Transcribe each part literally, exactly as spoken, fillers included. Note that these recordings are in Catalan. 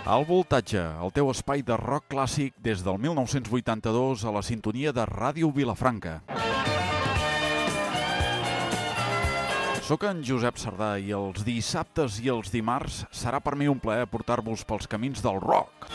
Al Voltatge, el teu espai de rock clàssic des del mil nou-cents vuitanta-dos a la sintonia de Ràdio Vilafranca. Soc en Josep Sardà i els dissabtes i els dimarts serà per mi un plaer portar-vos pels camins del rock.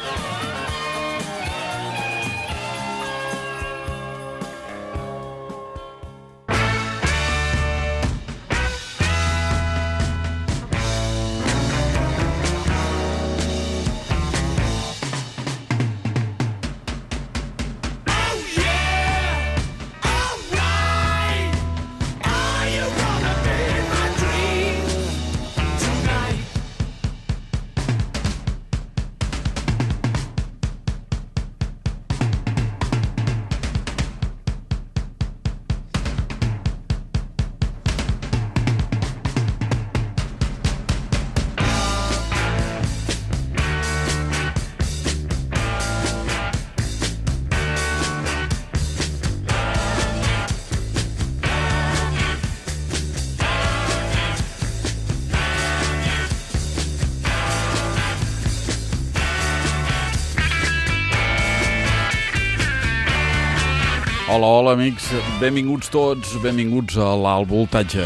Hola, hola, amics. Benvinguts tots, benvinguts a l'Alt Voltatge.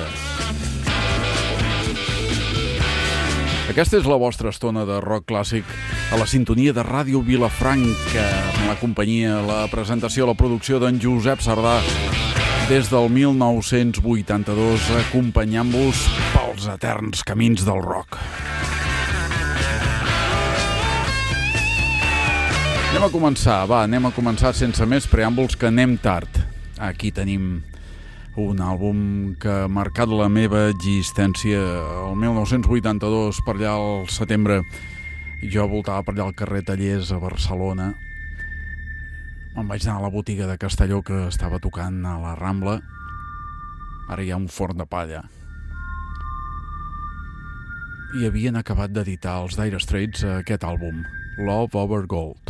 Aquesta és la vostra estona de rock clàssic a la sintonia de Ràdio Vilafranca, amb la companyia, la presentació, la producció d'en Josep Sardà des del mil nou-cents vuitanta-dos, acompanyant-vos pels eterns camins del rock. Anem a començar, va, anem a començar sense més preàmbuls, que anem tard. Aquí tenim un àlbum que ha marcat la meva existència el mil nou-cents vuitanta-dos, per allà al setembre. Jo voltava per allà al carrer Tallers a Barcelona. Me'n vaig anar a la botiga de Castelló que estava tocant a la Rambla. Ara hi ha un forn de palla. I havien acabat d'editar els Dire Straits aquest àlbum, Love Over Gold.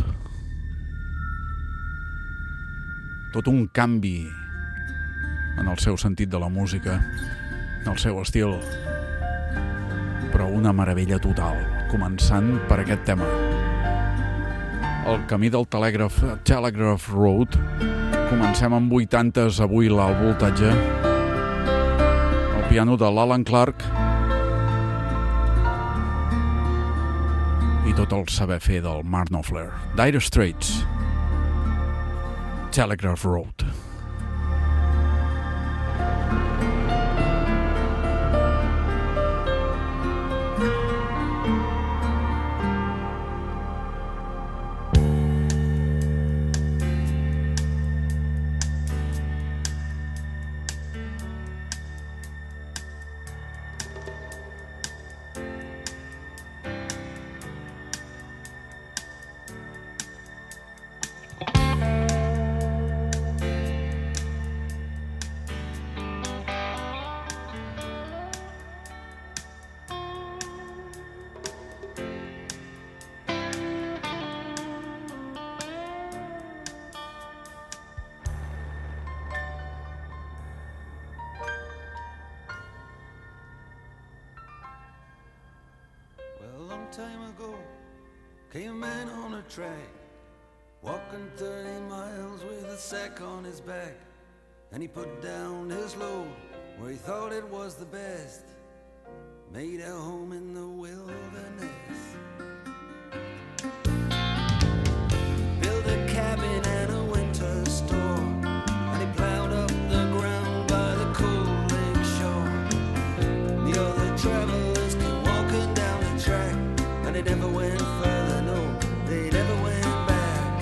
Tot un canvi en el seu sentit de la música, en el seu estil, però una meravella total, començant per aquest tema. El camí del Telegraph, Telegraph Road. Comencem amb vuitantes avui l'Alt Voltatge. El piano de l'Alan Clark i tot el saber fer del Mark Knopfler. Dire Straits, Telegraph Road. Time ago, came a man on a track, walking thirty miles with a sack on his back. And he put down his load where he thought it was the best, made a home in the wilderness, built a cabin and a winter store, and he plowed up the ground by the cold lake shore. The other travelers came walking down the track, and they never went further, no, they never went back.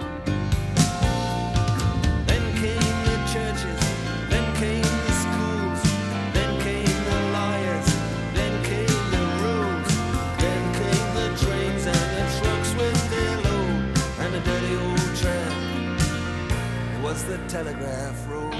Then came the churches, then came the schools, then came the lawyers, then came the roads, then came the trains and the trucks with their load, and the dirty old tram. It was the Telegraph Road.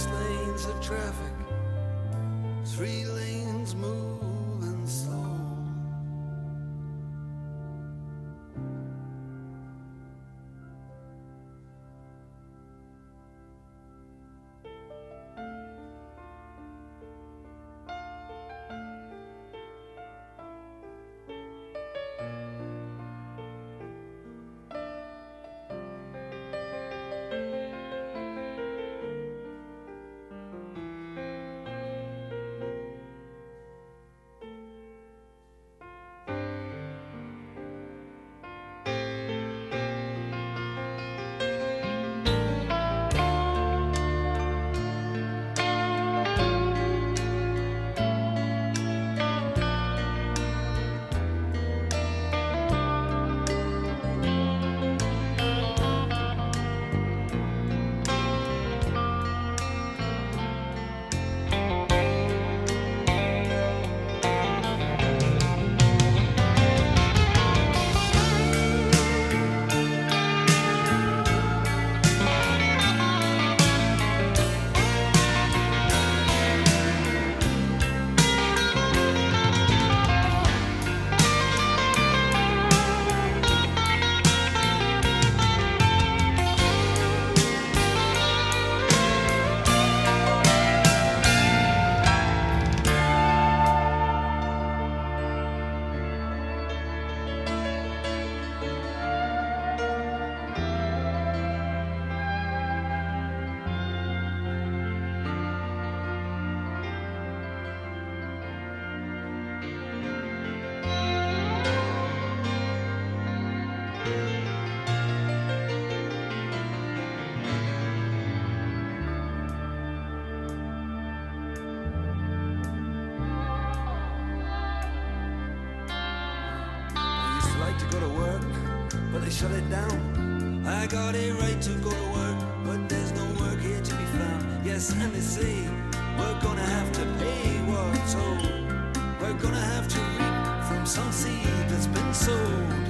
six lanes of traffic, three lanes moving slow. They shut it down. I got a right to go to work, but there's no work here to be found. Yes, and they say we're gonna have to pay what's owed. We're gonna have to reap from some seed that's been sowed.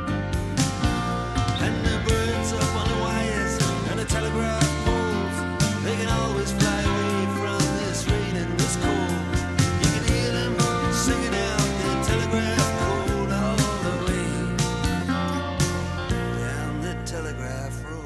And the birds up on the wires and the telegraph poles, they can always fly away from this rain and this cold. You can hear them singing out the telegraph code all the way down the telegraph road.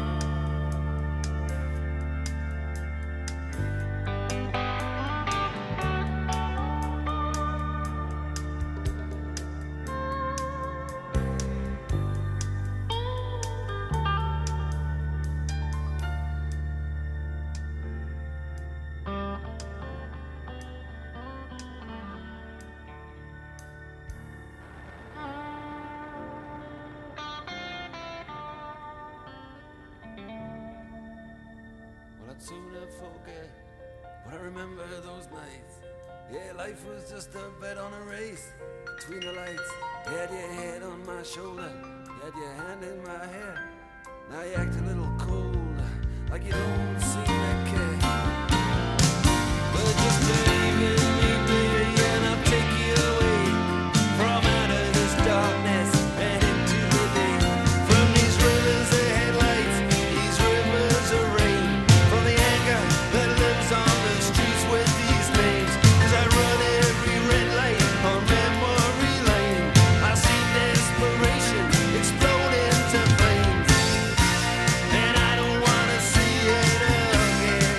I'd sooner forget, but I remember those nights. Yeah, life was just a bet on a race between the lights. You had your head on my shoulder, you had your hand in my hair. Now you act a little cold, like you don't seem to care. But just believe in me, baby, and I'll take you away from out of this darkness and into the day. From these rivers of headlights, these rivers of rain, from the anger that lives on the streets with these names. Cause I run every red light on memory lane. I see desperation explode into flames, and I don't wanna see it again.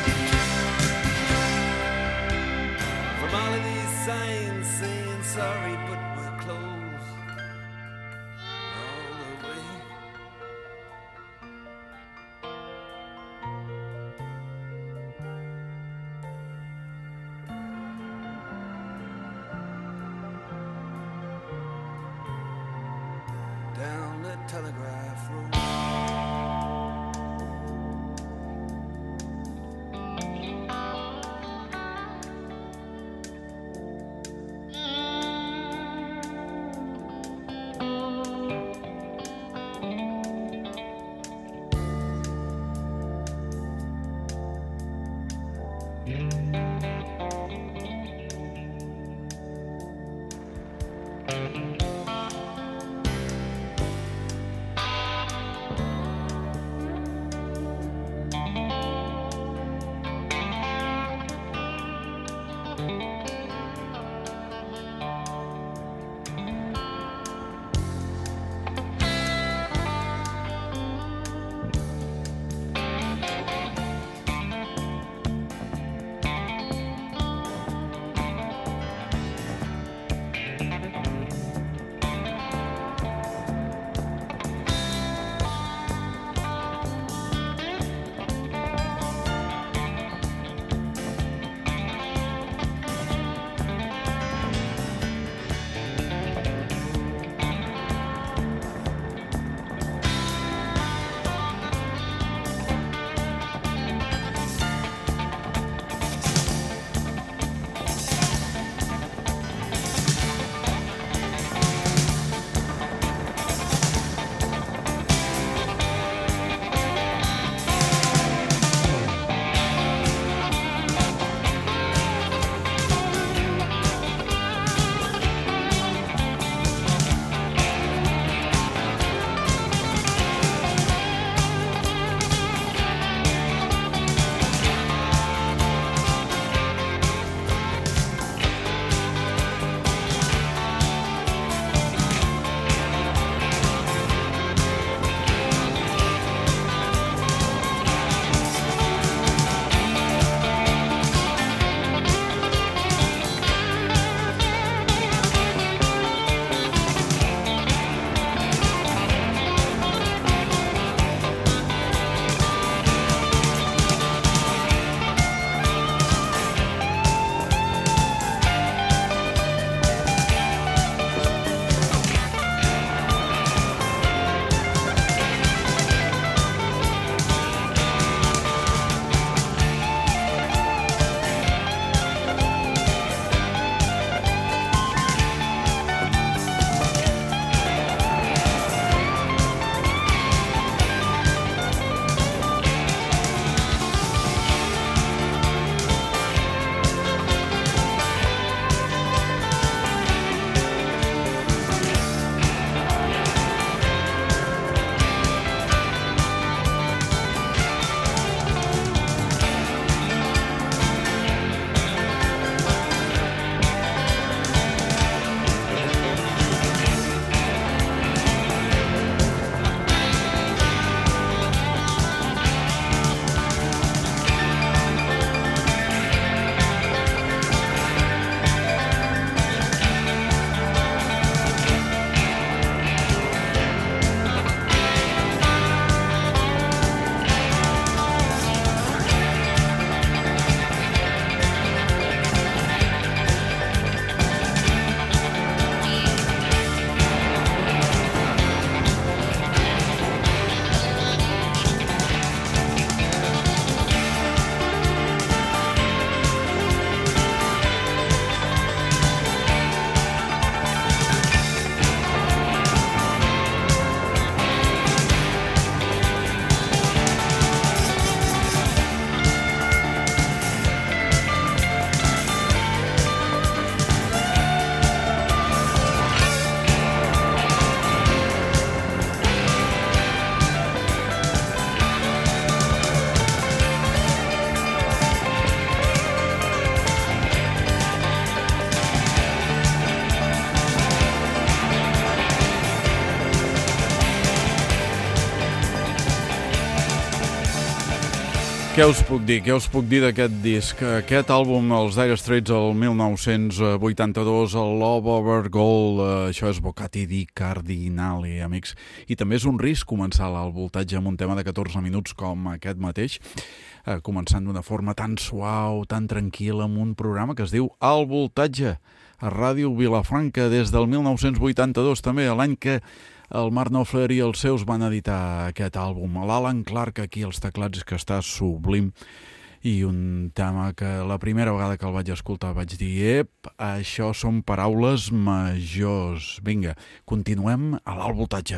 Què us puc dir? Què us puc dir d'aquest disc? Aquest àlbum, els Dire Straits, el mil nou-cents vuitanta-dos, el Love Over Gold, això és Boccati di Cardinali, amics. I també és un risc començar el voltatge amb un tema de catorze minuts com aquest mateix, eh, començant d'una forma tan suau, tan tranquil·la, amb un programa que es diu El Voltatge, a Ràdio Vilafranca, des del mil nou-cents vuitanta-dos, també, l'any que el Mark Knopfler i els seus van editar aquest àlbum. L'Alan Clark aquí als teclats, que està sublim, i un tema que la primera vegada que el vaig escoltar vaig dir, ep, això són paraules majors. Vinga, continuem a l'Alt Voltatge.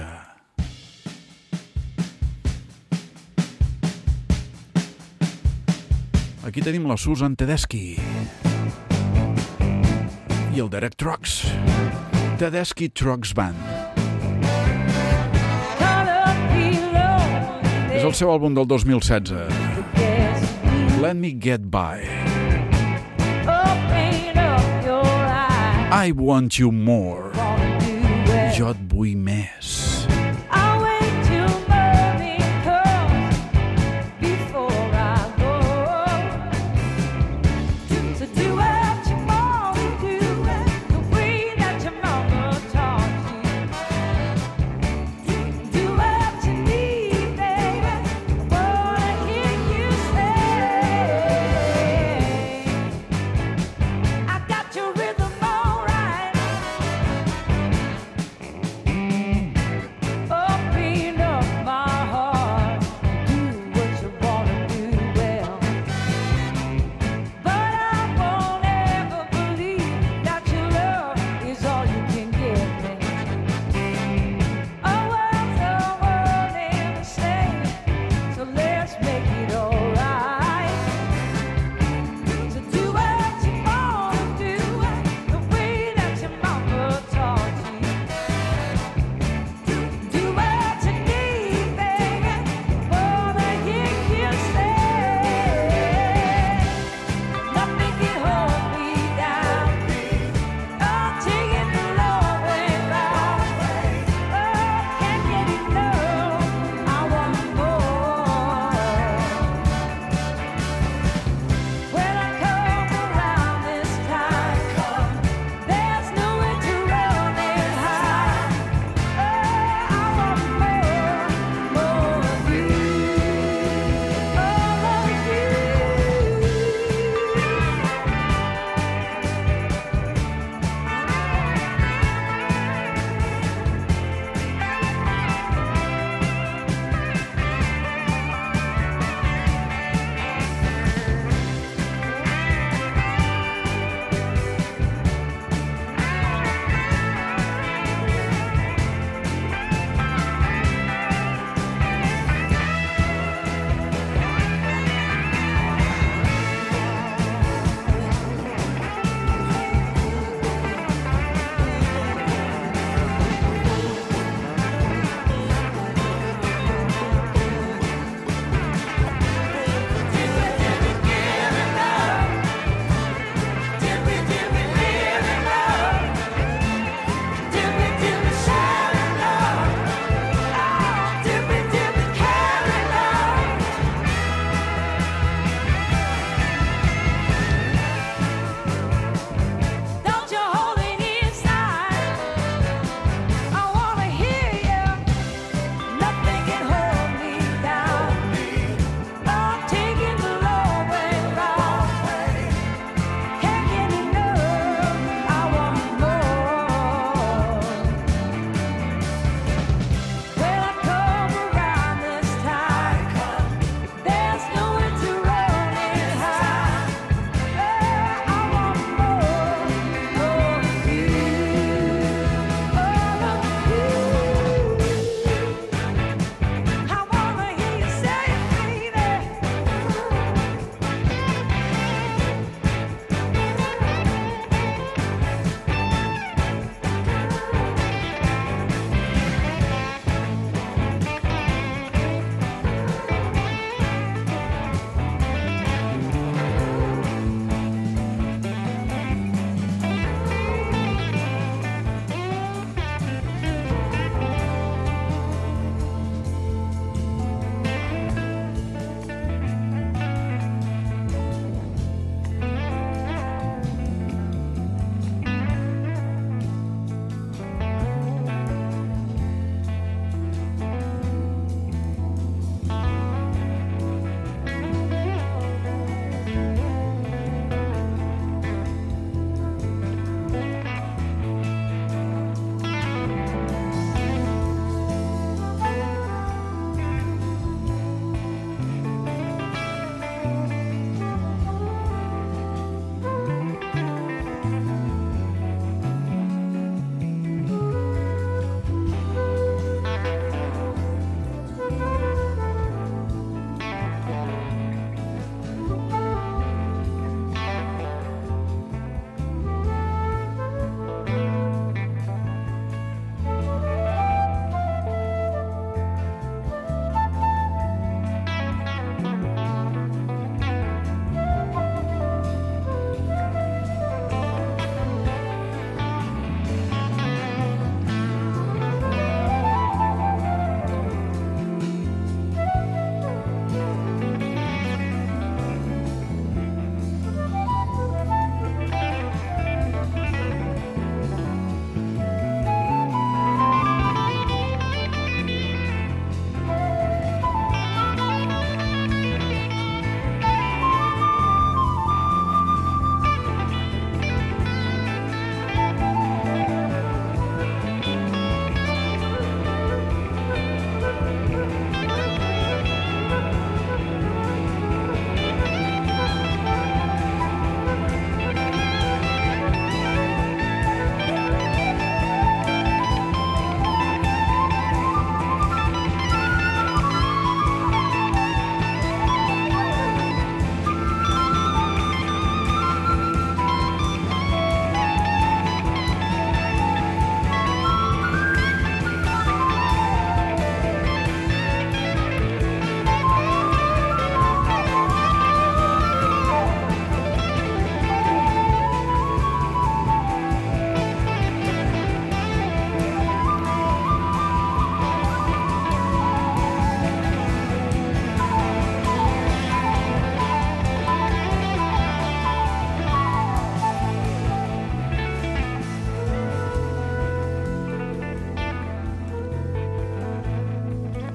Aquí tenim la Susan Tedeschi i el Derek Trucks, Tedeschi Trucks Band. És el seu àlbum del dos mil setze, Let Me Get By. I Want You More. Jo et vull més.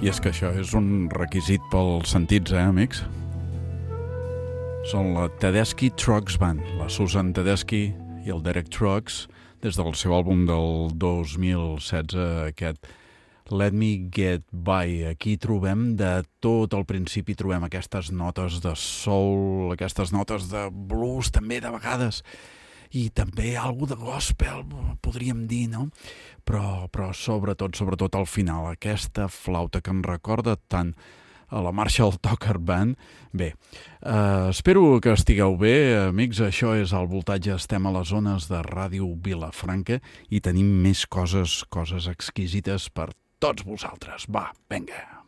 I és que això és un requisit pels sentits, eh, amics? Són la Tedeschi Trucks Band, la Susan Tedeschi i el Derek Trucks, des del seu àlbum del dos mil setze, aquest Let Me Get By. Aquí trobem de tot al principi, trobem aquestes notes de soul, aquestes notes de blues, també de vegades, i també algo de gospel, podríem dir, no? Però, però sobretot, sobretot al final, aquesta flauta que em recorda tant a la Marshall Tucker Band. Bé, eh, espero que estigueu bé, amics. Això és El Voltatge. Estem a les zones de Ràdio Vilafranca i tenim més coses, coses exquisites per tots vosaltres. Va, vinga.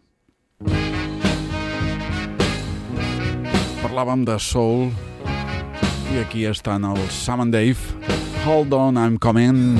Parlàvem de soul i aquí estan els Sam and Dave. Hold on, I'm coming.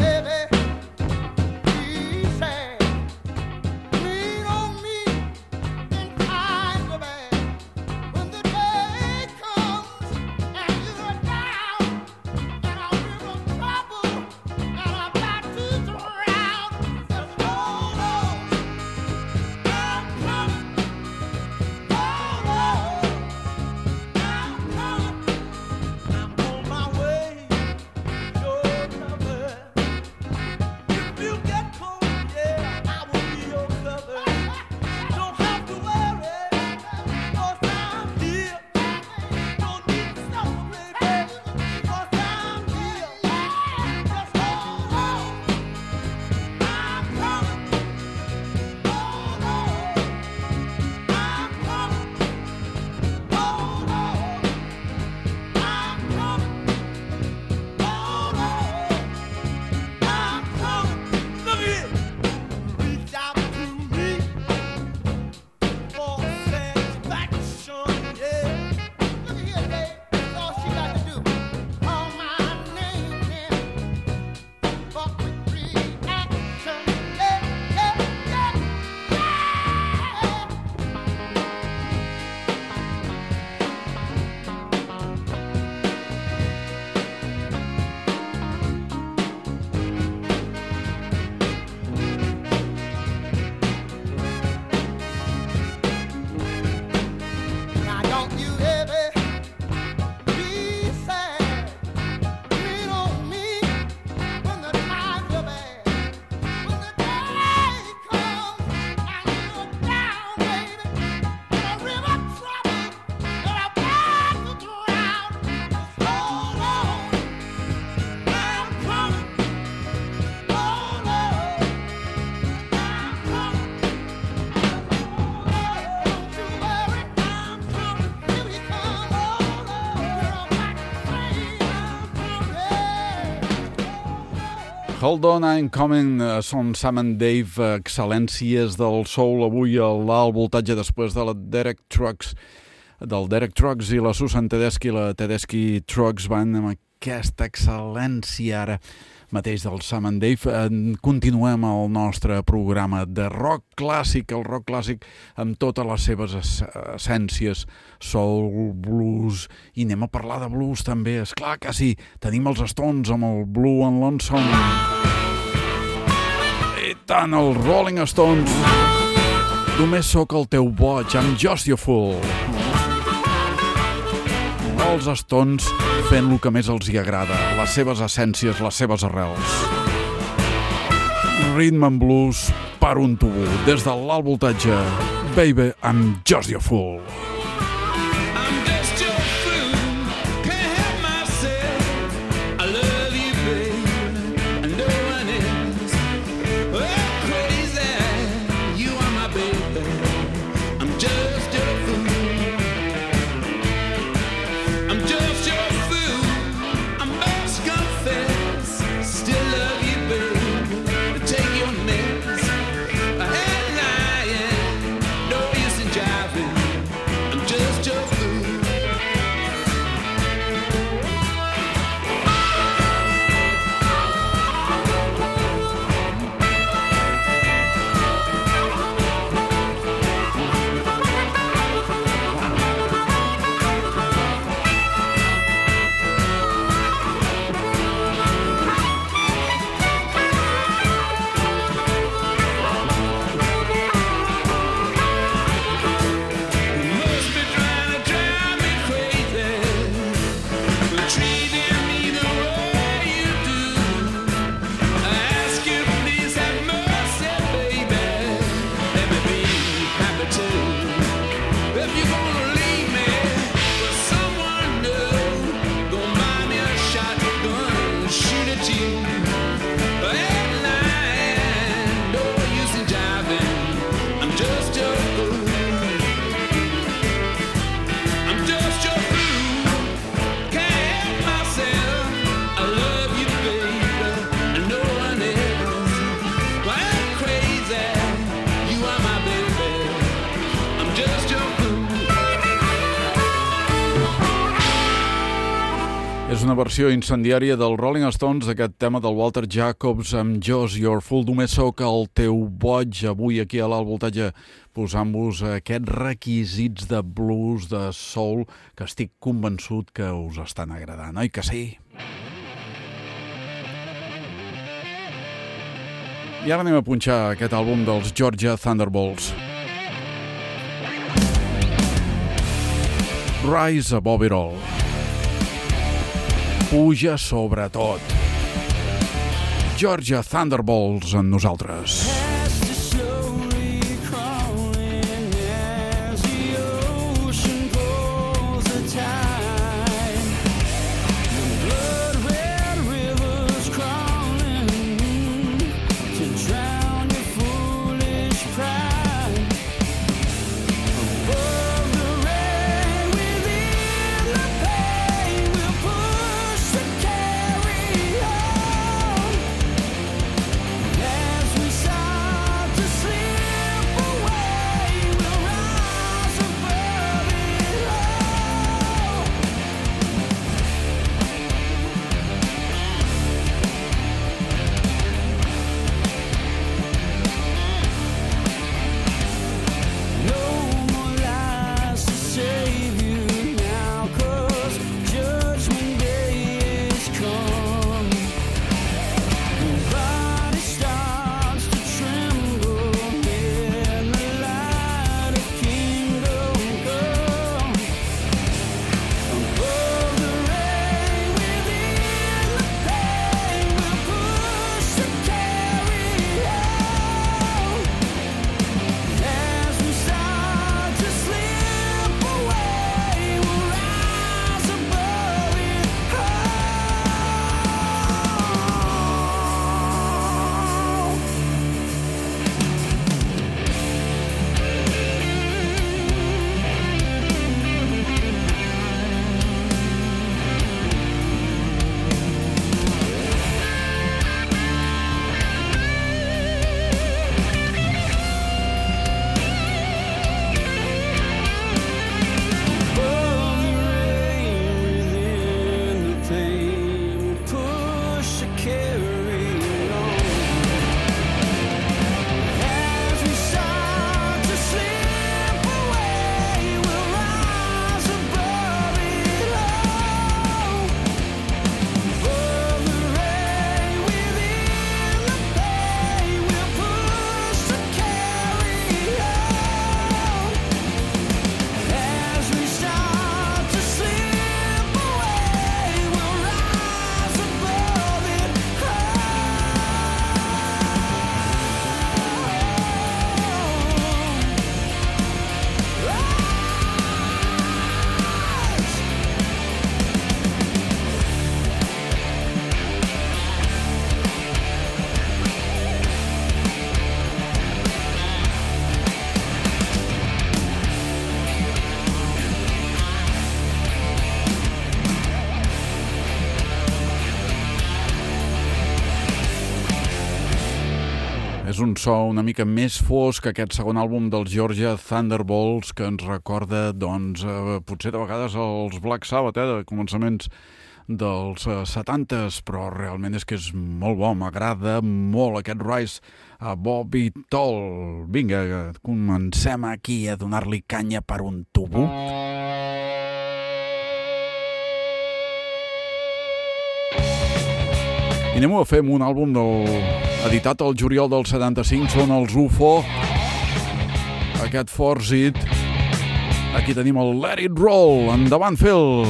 Hold on, I'm coming, són Sam and Dave, excel·lències del soul avui a l'Alt Voltatge després de la Derek Trucks, del Derek Trucks i la Susan Tedeschi, la Tedeschi Trucks Band, amb aquesta excel·lència ara mateix del Sam and Dave. Continuem el nostre programa de rock clàssic, el rock clàssic amb totes les seves essències, soul, blues, i anem a parlar de blues també, és clar que sí, tenim els Stones amb el Blue and Lonesome, i tant els Rolling Stones, només sóc el teu boig, I'm just your fool. Els Stones fent el que més els hi agrada, les seves essències, les seves arrels. Rhythm and blues per un tubo, des de l'Alt Voltatge. Baby, I'm just your fool. Driving És una versió incendiària del Rolling Stones d'aquest tema del Walter Jacobs amb Just Your Fool. Només sóc el teu boig. Avui aquí a l'Alt Voltatge posant-vos aquests requisits de blues, de soul, que estic convençut que us estan agradant, oi que sí? I ara anem a punxar aquest àlbum dels Georgia Thunderbolts. Rise Above It All. Puja sobre tot. Georgia Thunderbolts en nosaltres. És un so una mica més fosc, aquest segon àlbum dels Georgia Thunderbolts, que ens recorda, doncs, eh, potser de vegades els Black Sabbath, eh, de començaments dels eh, setantes, però realment és que és molt bo, m'agrada molt aquest Rise Above It All. Vinga, comencem aquí a donar-li canya per un tubo. I anem a fer un àlbum del... editat el juliol del setanta-cinc, són els U F O, aquest Force It. Aquí tenim el Let It Roll. Endavant, Phil!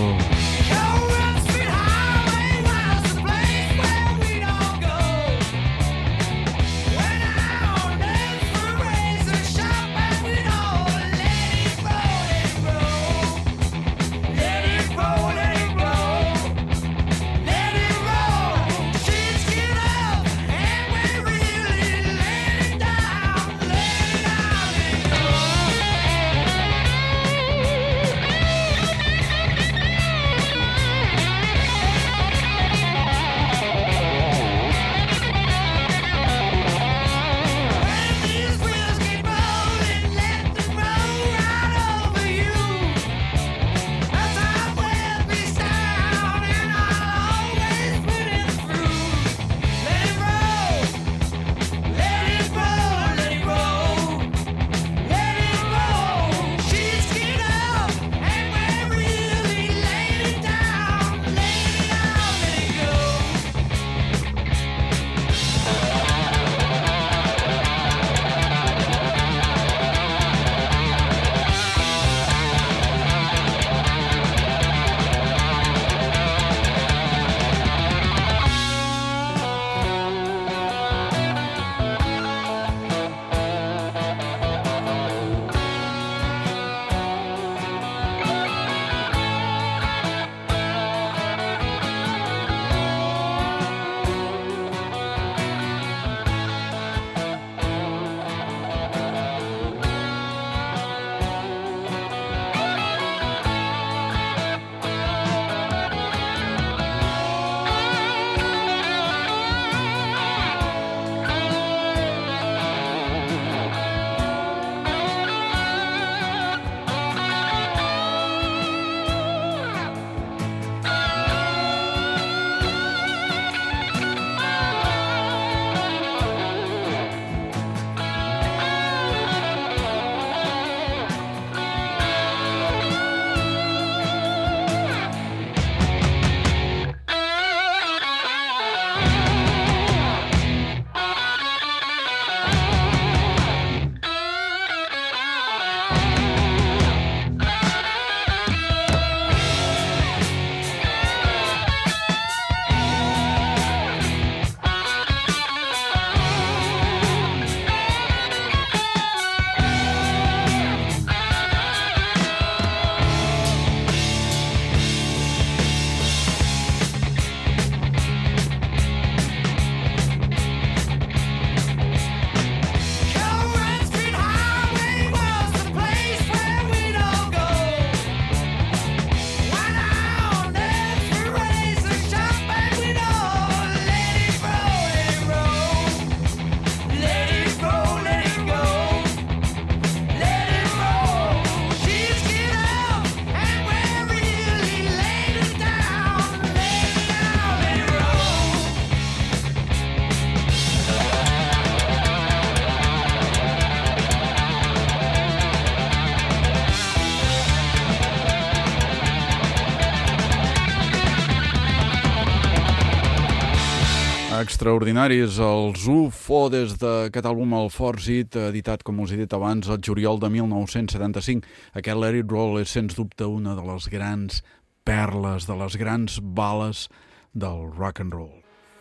Extraordinaris, els U F O des d'aquest àlbum, el Force It, editat, com us he dit abans, el juliol de mil nou-cents setanta-cinc. Aquest Let It Roll és, sens dubte, una de les grans perles, de les grans bales del rock and roll.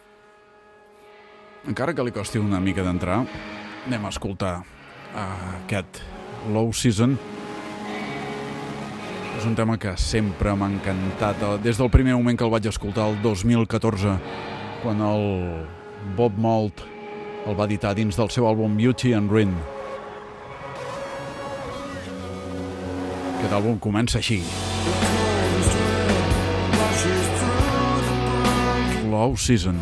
Encara que li costi una mica d'entrar, anem a escoltar uh, aquest Low Season. És un tema que sempre m'ha encantat, des del primer moment que el vaig escoltar, el dos mil catorze, quan el Bob Mould el va editar dins del seu àlbum Beauty and Ruin. Aquest àlbum comença així. Low Season.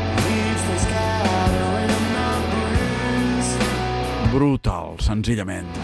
Brutal, senzillament.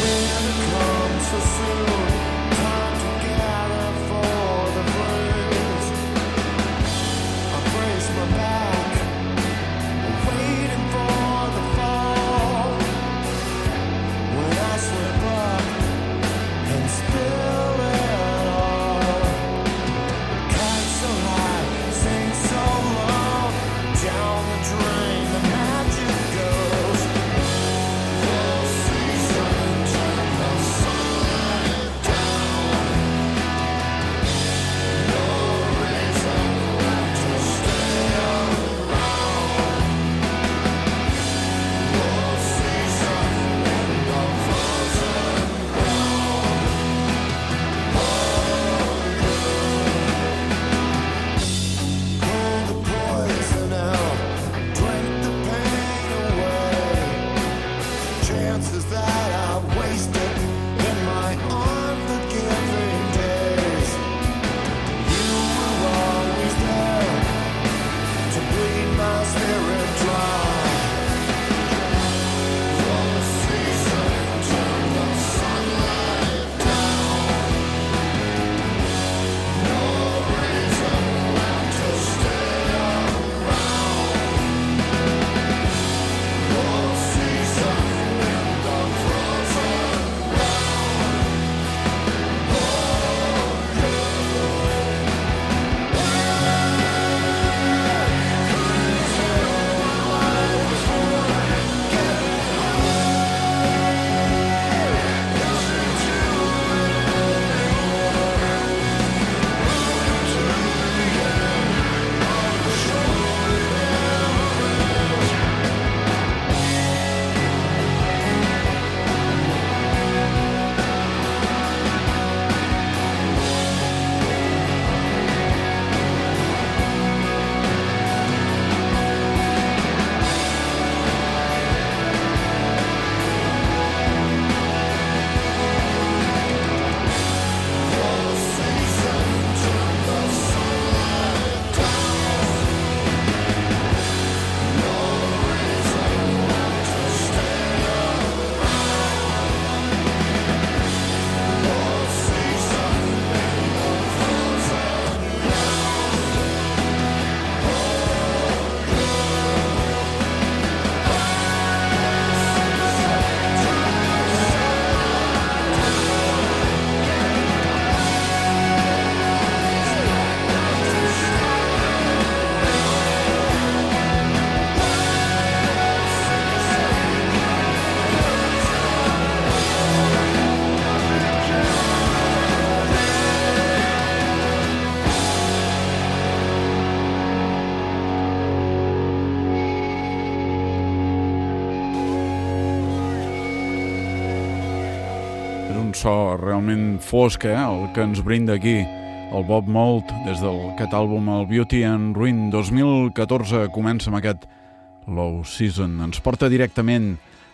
So realment fosc, eh? El que ens brinda aquí el Bob Mould des d'aquest àlbum, el Beauty and Ruin dos mil catorze. Comença amb aquest Low Season, ens porta directament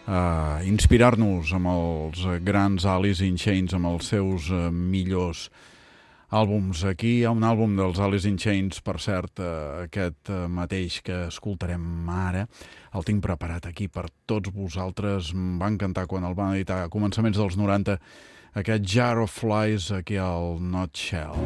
a inspirar-nos amb els grans Alice in Chains, amb els seus millors àlbums. Aquí hi ha un àlbum dels Alice in Chains, per cert, aquest mateix que escoltarem ara, el tinc preparat aquí per tots vosaltres. Em va encantar quan el van editar a començaments dels noranta, aquest Jar of Flies aquí al Nutshell.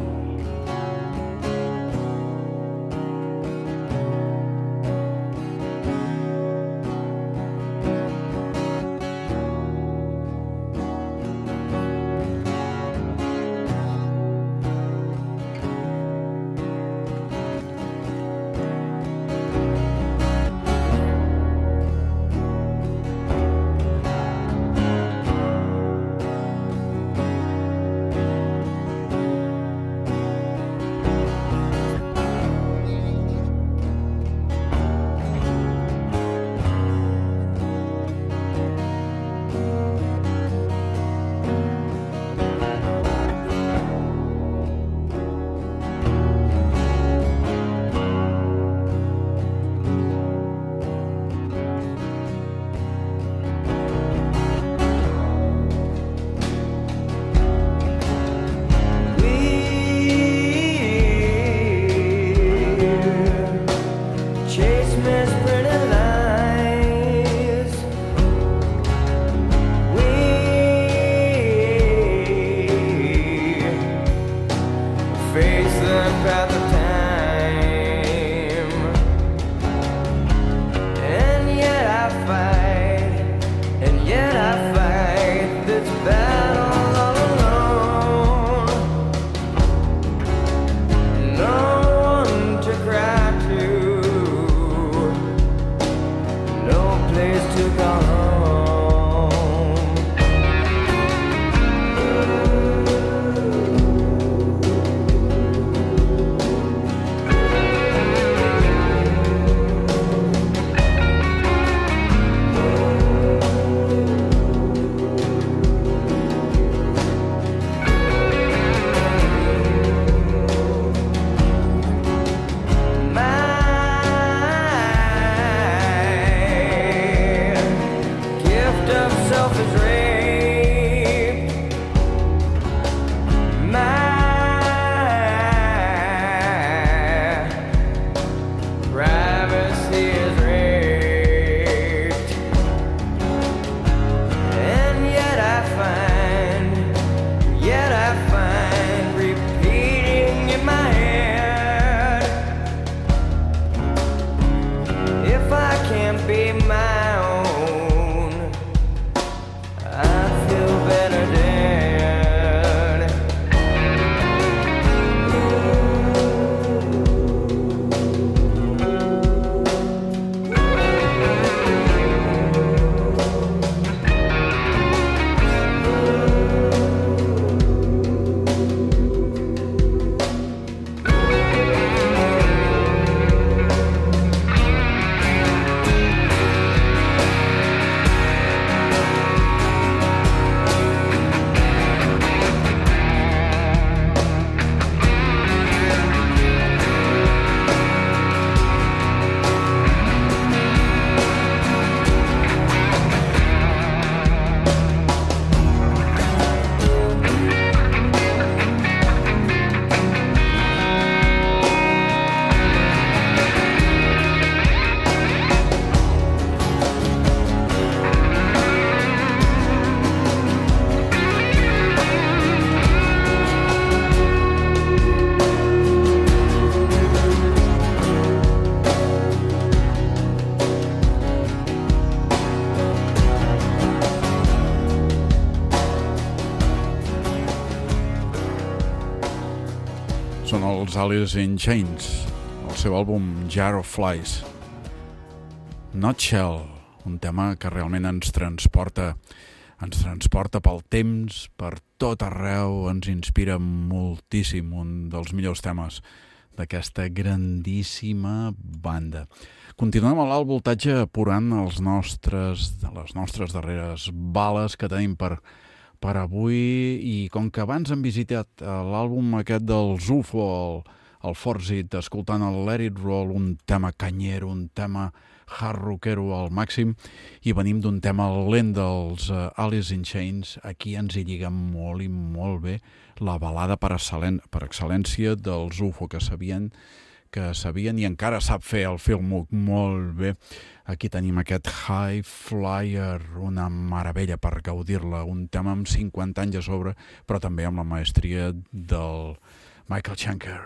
Alice in Chains, el seu àlbum Jar of Flies. Nutshell, un tema que realment ens transporta, ens transporta pel temps, per tot arreu, ens inspira moltíssim, un dels millors temes d'aquesta grandíssima banda. Continuem a l'alt voltatge apurant els nostres, les nostres darreres bales que tenim per, per avui, i com que abans hem visitat l'àlbum aquest dels U F O, el, el Forzit, escoltant el Let It Roll, un tema canyero, un tema hard rockero al màxim, i venim d'un tema lent dels uh, Alice in Chains, aquí ens hi lliga molt i molt bé la balada per, excel·len per excel·lència dels U F O, que sabien, que sabien i encara sap fer el Phil Moog molt bé. Aquí tenim aquest High Flyer, una meravella per gaudir-la, un tema amb cinquanta anys a sobre, però també amb la maestria del Michael Schenker.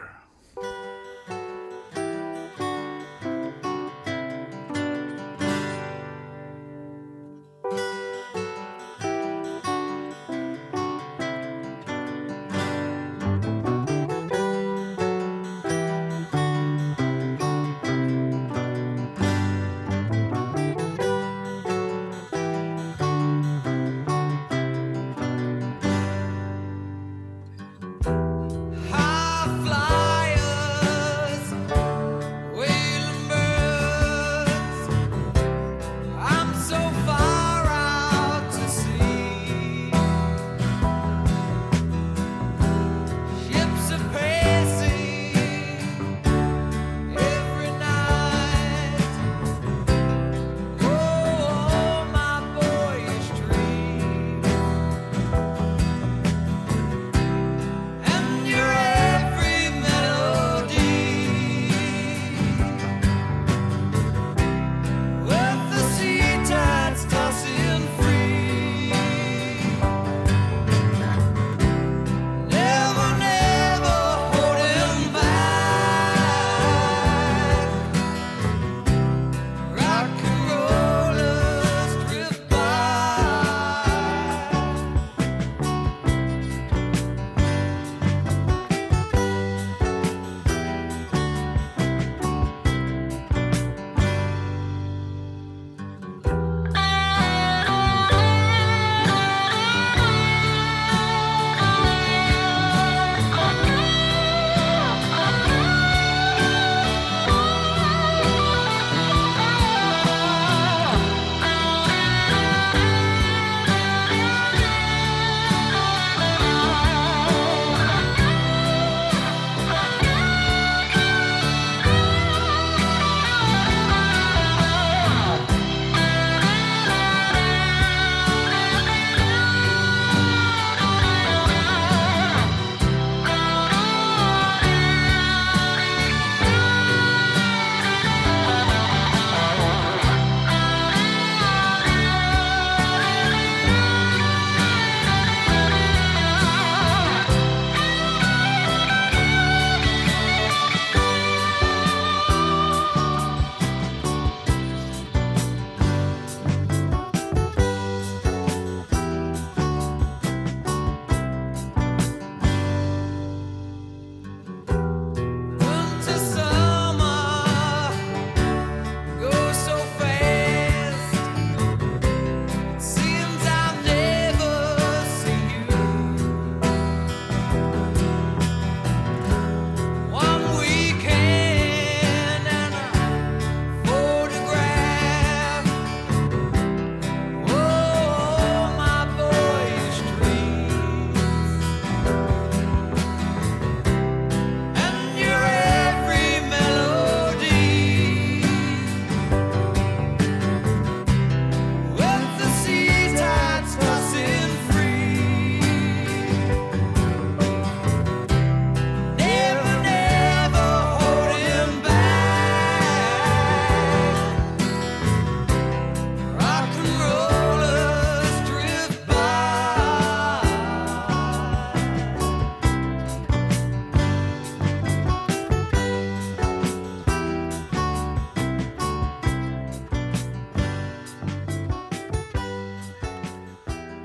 High fly.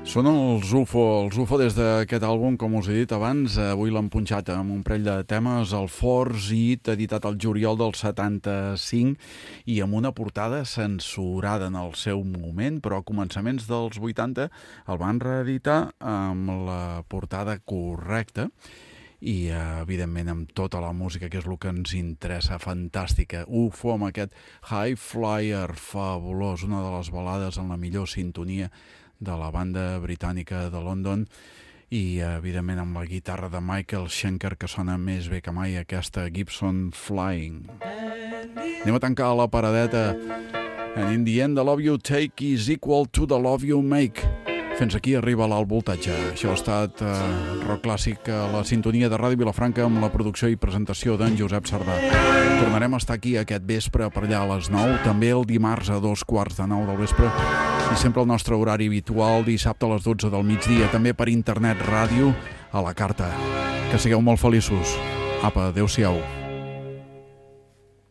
Són els U F O, els U F O des d'aquest àlbum, com us he dit abans, avui l'han punxat amb un parell de temes, el Force It, editat al juliol del setanta-cinc, i amb una portada censurada en el seu moment, però a començaments dels vuitanta el van reeditar amb la portada correcta, i evidentment amb tota la música, que és el que ens interessa, fantàstica. U F O amb aquest High Flyer fabulós, una de les balades en la millor sintonia de la banda britànica de London, i evidentment amb la guitarra de Michael Schenker, que sona més bé que mai, aquesta Gibson Flying. Anem a tancar la paradeta. And in the end, the love you take is equal to the love you make. Fins aquí arriba l'alt voltatge. Això ha estat eh, rock clàssic a la sintonia de Ràdio Vilafranca, amb la producció i presentació d'en Josep Sardà. Tornarem a estar aquí aquest vespre per allà a les nou, també el dimarts a dos quarts de nou del vespre, i sempre el nostre horari habitual, dissabte a les dotze del migdia, també per internet, ràdio a la carta. Que sigueu molt feliços. Apa, adeu-siau.